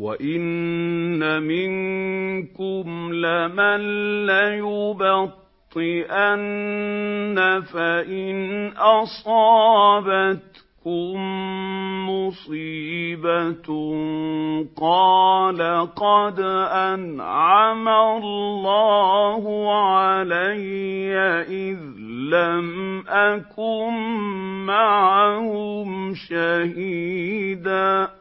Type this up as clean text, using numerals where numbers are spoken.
وَإِنَّ مِنكُمْ لَمَن لَّيُبَطِّئَنَّ فَإِنْ أَصَابَتْكُم مُّصِيبَةٌ قَالَ قَدْ أَنْعَمَ اللَّهُ عَلَيَّ إِذْ لَمْ أَكُن مَّعَهُمْ شَهِيدًا